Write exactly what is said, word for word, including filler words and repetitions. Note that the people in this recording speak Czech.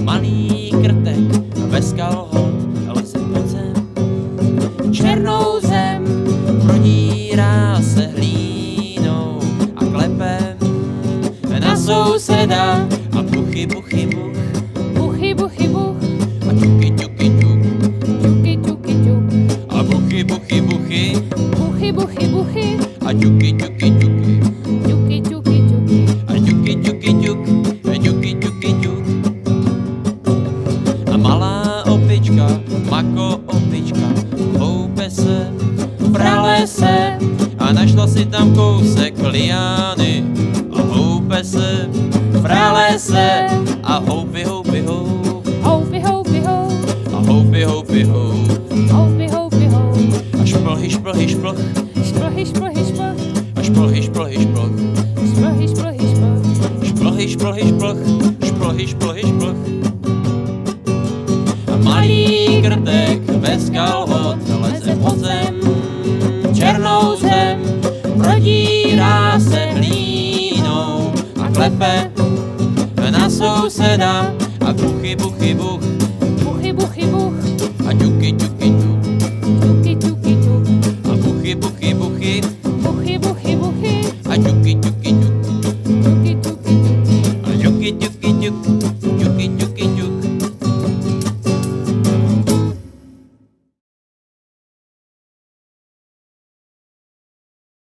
malý krtek bez kalhot leze pod zem. Černou zem prodírá se hlínou a klepe na souseda a buchy, buchy, buch. Buchy, buchy, buch. A ťuky, ťuky, ťuk. Ťuky, ťuky, ťuk. A buchy, buchy, buchy. Buchy, buchy, buchy. A ťuky, ťuky, ťuky. Ťuky, ťuky, ťuky. A ťuky, ťuky, ťuk. A ťuky, ťuky, ťuk. A malá opička, mako opička, houpe se v pralese a našla si tam kousek liány. A houpe se v pralese a houpy, houpy, houp. Houpy, houpy, houp. A houpy, houpy, houp. Houpy, houpy, houp. A šplhy, šplhy, šplh. Šplhy, šplhy, šplh. A šplhy, šplhy, šplh. Šplhy, šplhy, šplh. Šplhy, šplhy, šplh. Šplhy, šplhy, šplh. A malý krtek bez kalhot leze pod zem. Černou zem prodírá se hlínou a klepe na souseda a buchy, buchy, buch.